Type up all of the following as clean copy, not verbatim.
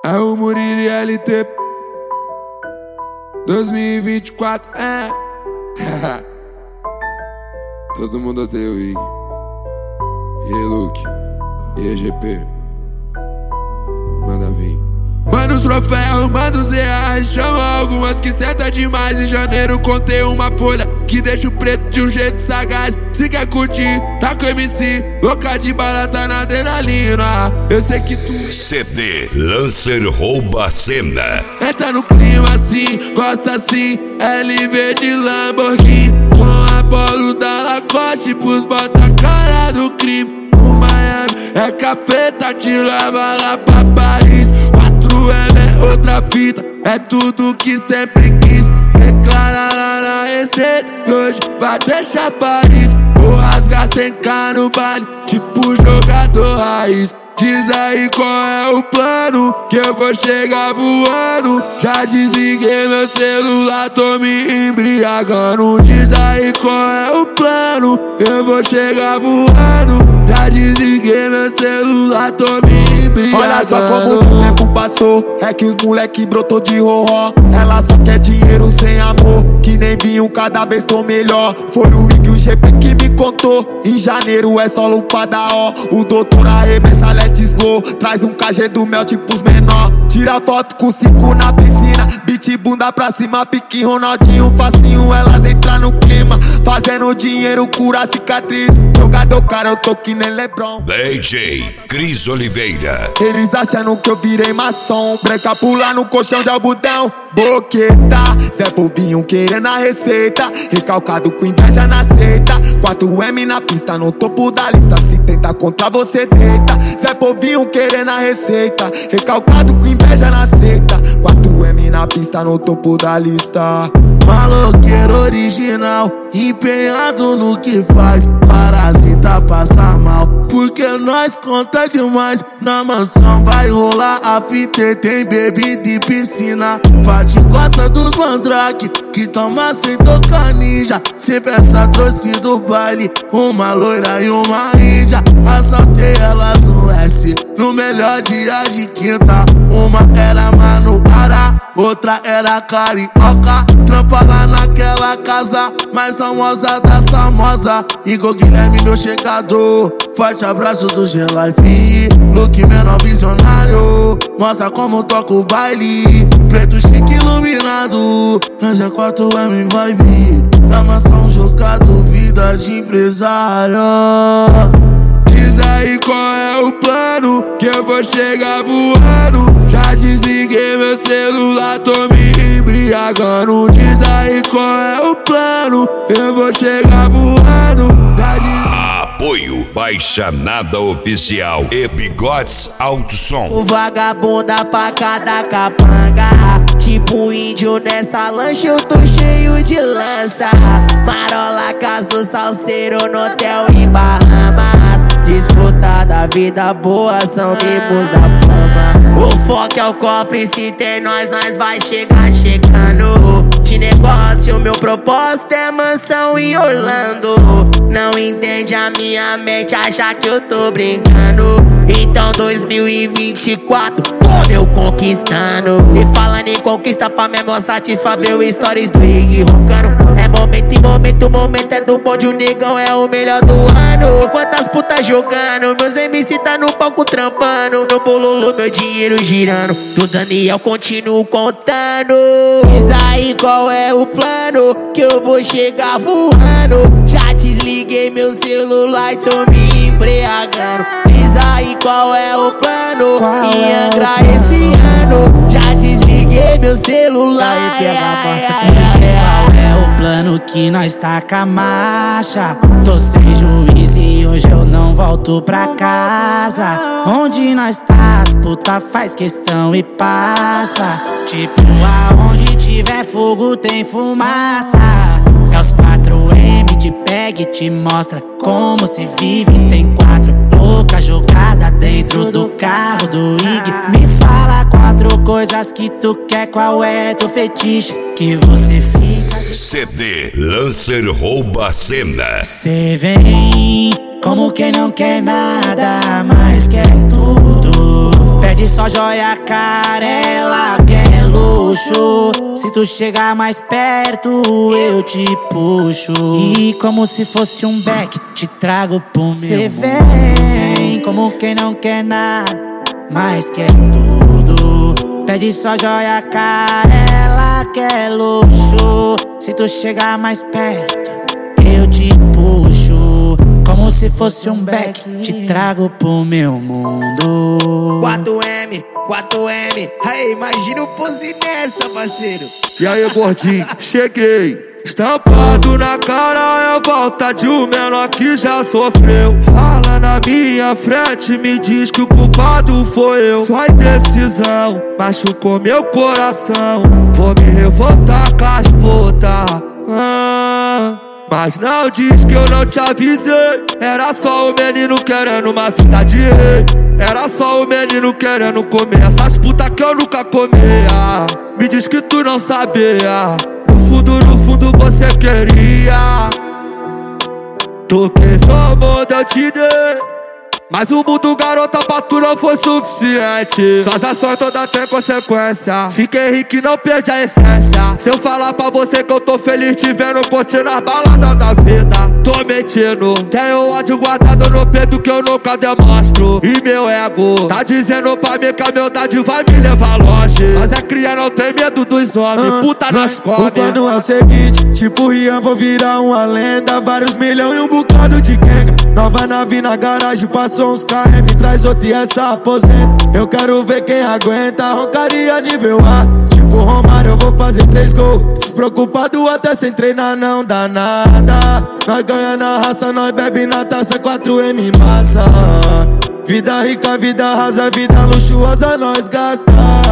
É o Murilo LT 2024, Todo mundo odeia o Ig. E aí, Luke? E aí, GP? Manda vir. Manda os troféus, manda os reais. Chama algumas que senta demais. Em janeiro contei uma folha que deixa o preto de um jeito sagaz. Se quer curtir, tá com MC, louca de bala, tá na adrenalina. Eu sei que tu CD Lancer rouba a cena. entra no clima assim, gosta assim. LV de Lamborghini com a Polo da Lacoste pros bota a cara do crime. O Miami é cafeta, te leva lá pra Paris. 4M é outra fita, é tudo que sempre quis. Declara lá na receita que hoje vai deixar Paris. Vou rasgar sem K no baile, tipo jogador raiz. Diz aí qual é o plano, que eu vou chegar voando. Já desliguei meu celular, tô me embriagando. Diz aí qual é o plano, eu vou chegar voando. Já desliguei meu celular, tô me embriagando. Olha só como o tempo passou, é que os moleque brotou de roró. Ela só quer dinheiro sem amor, que nem vinho, cada vez tô melhor. Foi o Ig, o GP que me contou. Em janeiro é só lupada, ó. O doutor arremessa, let's go. Traz um KG do mel, tipo os menor. Tira foto com 5 na piscina, beat bunda pra cima, pique Ronaldinho, facinho. Elas entram no clima, fazendo dinheiro, cura cicatriz. Jogador cara, eu tô que nem LeBron. DJ Cris Oliveira. Eles achando que eu virei maçom, breca pular no colchão de algodão. Boqueta, Zé Povinho querendo a receita, recalcado com inveja na seita. 4M na pista, no topo da lista, se tenta contra você deita. Zé Povinho querendo a receita, recalcado com inveja na seita. 4M na pista, no topo da lista. Maloqueiro original, empenhado no que faz. Parasita passa mal, porque nós conta demais. Na mansão vai rolar a fita, tem bebida e piscina. Bate gosta dos mandrake, que toma sem tocar ninja. Se peça trouxe do baile, uma loira e uma índia. Assaltei elas no S, no melhor dia de quinta. Uma era Manuara, outra era carioca. Trampa lá naquela casa mais famosa da famosa. Igor Guilherme, meu checador. Forte abraço do G-Life, Luke menor visionário. Mostra como toca o baile, preto chique iluminado. Nós é 4M vibe, na mansão jogado, vida de empresário. Diz aí qual é o plano, que eu vou chegar voando. Já desliguei meu celular, tô me embriagando. Diz aí qual é o plano, eu vou chegar voando. Apoio Baixa Nada Oficial e Bigodes Alto Som. O vagabunda pra cada capanga, tipo índio nessa lancha, eu tô cheio de lança. Marola, casa do salseiro no hotel em Bahamas. Desfrutar da vida boa, são mimos da fama. O foco é o cofre, se tem nós vai chegar chegando. De negócio, meu propósito é mansão em Orlando. Não entende a minha mente, acha que eu tô brincando. Então 2024, eu conquistando. E falando em conquista, pra mesmo satisfazer o stories do Ig roncando. É momento em momento, o momento é do bonde, o negão é o melhor do ano. Quantas putas jogando, meus MC tá no palco trampando. No bololo, meu dinheiro girando, do Daniel continuo contando. Diz aí qual é o plano, que eu vou chegar voando. Já desliguei meu celular e tô me embriagando. Diz aí qual é o plano, em Angra esse ano. Já desliguei meu celular. Qual é o plano que nós taca a marcha? Tô sem juiz e hoje eu não volto pra casa. Onde nós tá, as puta faz questão e passa. Tipo aonde tiver fogo tem fumaça. É os 4M te pega e te mostra como se vive. Tem 4 louca jogada dentro do carro do Ig. Me fala 4 coisas que tu quer, qual é teu fetiche, que você fica. CD Lancer rouba a cena. Cê vem como quem não quer nada, mas quer tudo. Pede só joia cara, ela quer luxo. Se tu chegar mais perto, eu te puxo. E como se fosse um back, te trago pro meu mundo. Cê vem como quem não quer nada, mas quer tudo. Pede só joia cara, ela quer luxo. Se tu chegar mais perto, eu te puxo. Como se fosse um back, te trago pro meu mundo. 4M, aí imagina o pose nessa, parceiro. E aí, gordinho, cheguei. Estampado na cara é volta de um menor que já sofreu. Fala na minha frente, me diz que o culpado foi eu. Sua indecisão machucou meu coração. Vou me revoltar com as putas. Mas não diz que eu não te avisei. Era só o menino querendo uma vida de rei. Era só o menino querendo comer essas putas que eu nunca comia. Me diz que tu não sabia. No fundo você queria. Toquei seu mundo, eu te dei. Mas o mundo, garota, pra tu não foi suficiente. Suas ações todas têm consequência. Fiquei rico e não perdi a essência. Se eu falar pra você que eu tô feliz te vendo curtindo as baladas da vida, tô mentindo. Tenho ódio guardado no peito que eu nunca demonstro. E meu ego tá dizendo pra mim que a humildade vai me levar longe. Mas a cria não tem medo dos homens. Puta nas cobras. O plano é o seguinte, tipo Rian, vou virar uma lenda. Vários milhões e um bocado de quenga. Nova nave na garagem, passou uns KM, traz outro e essa aposenta. Eu quero ver quem aguenta, roncaria nível A. Tipo Romário, eu vou fazer 3 gols. Despreocupado até sem treinar, não dá nada. Nós ganha na raça, nós bebe na taça, 4M massa. Vida rica, vida rasa, vida luxuosa, nós gasta.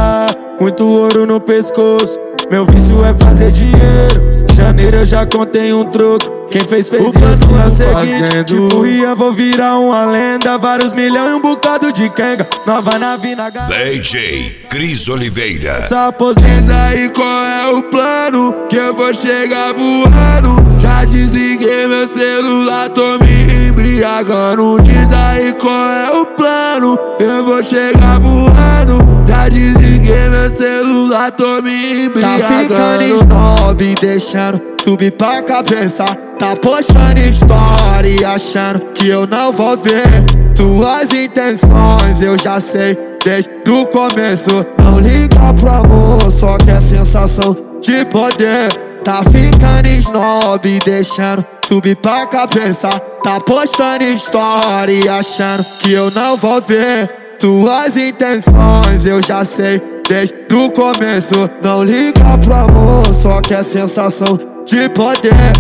Muito ouro no pescoço, meu vício é fazer dinheiro. Janeiro eu já contei um troco. Quem fez o plano é o seguinte, fazendo. Tipo Rian, vou virar uma lenda. Vários milhões e um bocado de quenga. Nova nave na garagem. DJ Cris Oliveira. Essa aposenta aí qual é o plano, que eu vou chegar voando. Já desliguei meu celular, tô me embriagando. Diz aí qual é o plano, eu vou chegar voando. Já desliguei meu celular, tô me embriagando. Tá ficando snob, deixando subir pra cabeça. Tá postando story, achando que eu não vou ver tuas intenções, eu já sei desde o começo. Não liga pro amor, só quer sensação de poder. Tá ficando snob, deixando subir pra cabeça. Tá postando story, achando que eu não vou ver tuas intenções, eu já sei desde o começo. Não liga pro amor, só quer sensação de poder.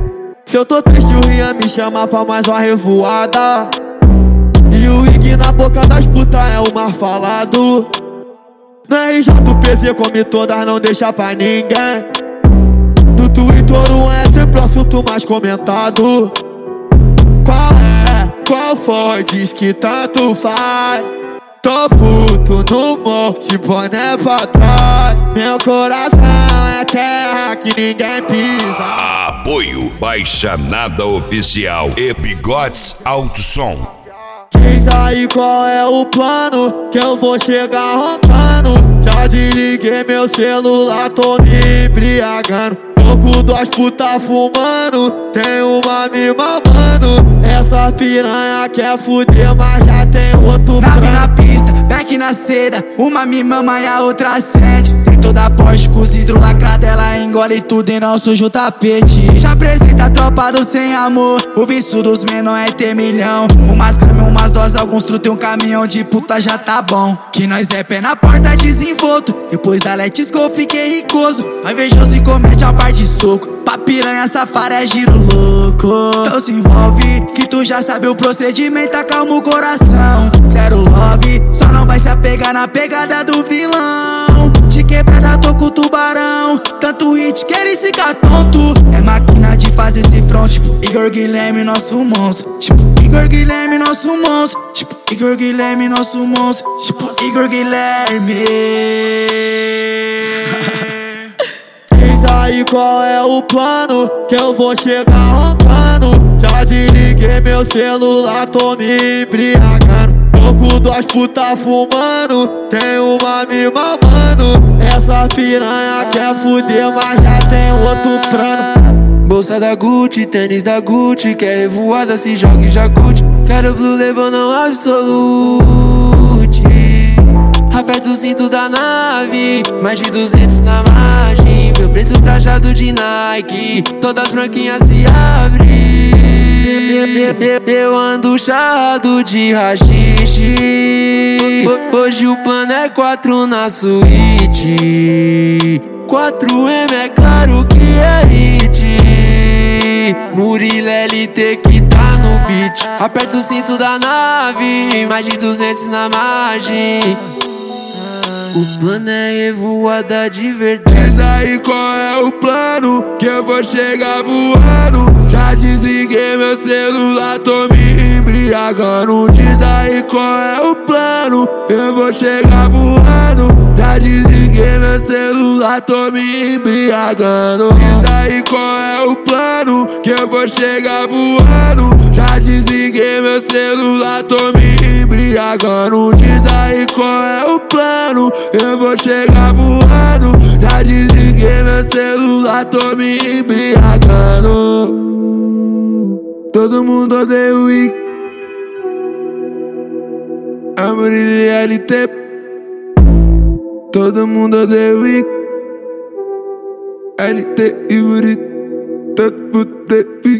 Se eu tô triste, o Rian me chama pra mais uma revoada. E o Ig na boca das putas é o mais falado. Na RJPZ come todas, não deixa pra ninguém. No Twitter é sempre o assunto mais comentado. Qual é? Qual foi? Diz que tanto faz. Tô puto no monte, boné pra trás. Meu coração é terra que ninguém pisa. Apoio Baixa Nada Oficial e Bigodes Alto Som. Diz aí qual é o plano, que eu vou chegar roncando. Já desliguei meu celular, tô me embriagando. Tô com 2 putas fumando, tem uma me mamando. Essa piranha quer fuder, mas já tem outro plano. Nave na pista, back na seda, uma me mama e a outra acende. Tem toda a Porsche com vidro lacrado, ela engole tudo e não suja o tapete. Já apresenta a tropa do sem amor, o vício dos menor é ter milhão. Umas gramas, umas doses, alguns truta e um caminhão de puta já tá bom. Que nós é pé na porta desenvolto, depois da Let's Go fiquei ricoso. Vai invejoso e comete a parte de soco, pra piranha safara é giro louco. Então se envolve, que tu já sabe o procedimento, acalma o coração. Zero love, só não vai se apegar na pegada do vilão. De quebrada tô com o tubarão, tanto hit que ele fica tonto. É máquina de fazer esse front, tipo Igor Guilherme, nosso monstro. Tipo Igor Guilherme, nosso monstro. Tipo Igor Guilherme, nosso monstro. Tipo Igor Guilherme. Diz aí qual é o plano, que eu vou chegar roncando. Já desliguei meu celular, tô me embriagando. louco, duas puta fumando, tem uma me mamando. Essa piranha quer fuder, mas já tem outro plano. Bolsa da Gucci, tênis da Gucci, quer revoada, se joga e já curte. Quero Blue Label, não Absolute. Aperta o cinto da nave, mais de 200 na margem. Meu preto trajado de Nike, todas branquinhas se abrem. Eu ando charrado de rachixe. Hoje o plano é 4 na suíte. 4M é claro que é hit. Murilo LT que tá no beat. Aperta o cinto da nave, mais de 200 na margem. O plano é revoada de verdade. Diz aí qual é o plano, que eu vou chegar voando. Já desliguei meu celular, tô me embriagando. Diz aí qual é o plano, eu vou chegar voando. Já desliguei meu celular, tô me embriagando. Diz aí qual é o plano, que eu vou chegar voando. Já desliguei meu celular, tô me embriagando. Diz aí qual é o plano, eu vou chegar voando. Já desliguei meu celular, tô me embriagando. Todo mundo odeia o Wick, a Murilo LT. Todo mundo odeia o Wick, LT e Murilo. Todo mundo odeia o Wick.